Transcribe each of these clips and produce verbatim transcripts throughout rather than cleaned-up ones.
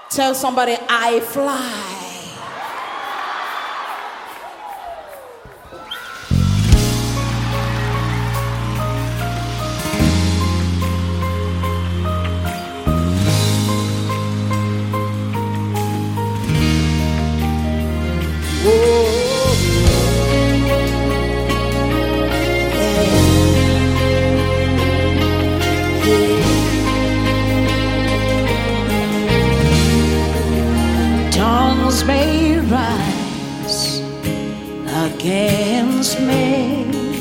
Tell somebody, I fly. Tongues may rise against me,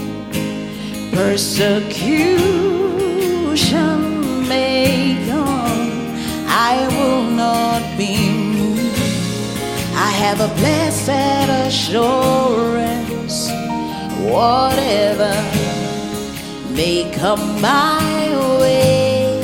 persecution may come, I will not be moved. I have a blessed assurance, whatever may come my way,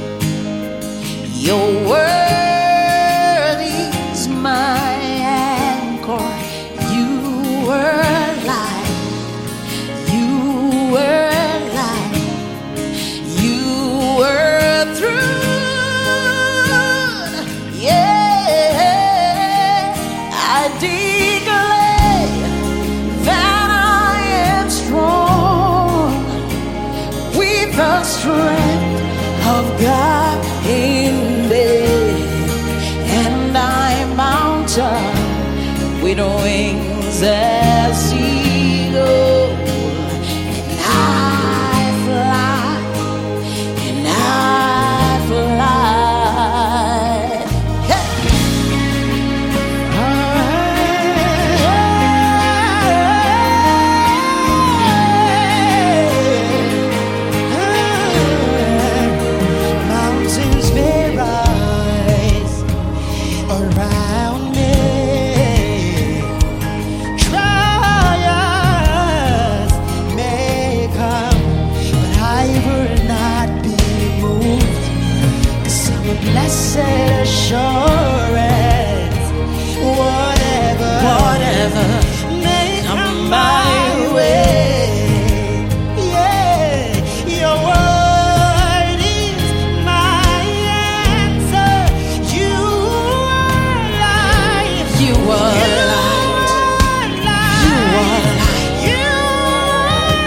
your word is my anchor. You were light, you were light, you were truth. Yeah, I declare that I am strong with the strength of God in me, and I'm mounted with wings as eagle, and I fly, and I fly. Hey! Mountains may rise around me, trials may come, but I will not be moved, 'cause I'm a blessed assurance, whatever, whatever may come my way. Yeah, your word is my answer. You are life. You are light. You are light. You are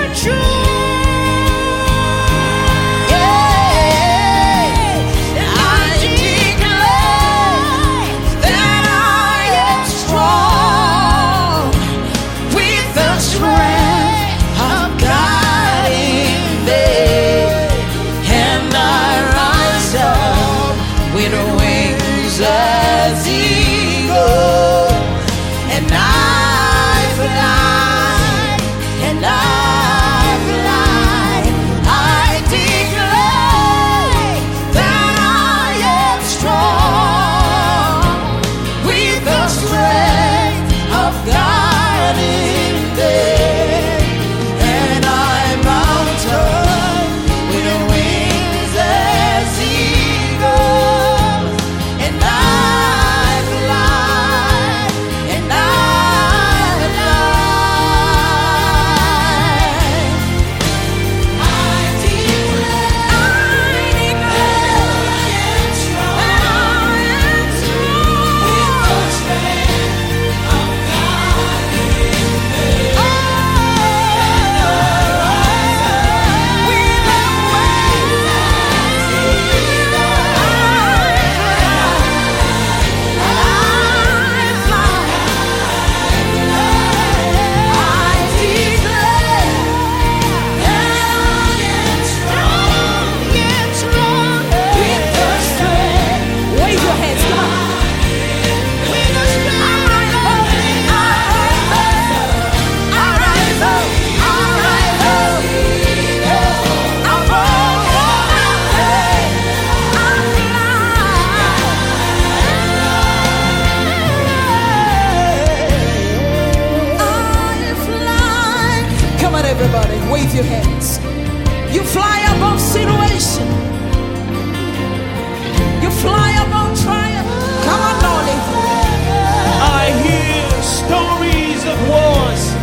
truth. Yeah, I declare that I am strong with the strength of God in me, and I rise up with wings as eagle, and I fly, and I fly. I declare that I am strong with the strength of God in me, and I'm mounted with wings as eagles, and I fly, and I fly. I declare, I declare I am strong, I am strong with the strength of God in me. Oh, and I rise up with the wings as eagles. I fly, I declare that I am strong, yet strong with the strength. Wave your hands, come on. With the strength, I rise up, I rise up, I rise up. I'm born, I fly. I fly. Come on, everybody, wave your hands. You fly above situation. You fly above trial. Come on, Nolly. I hear stories of wars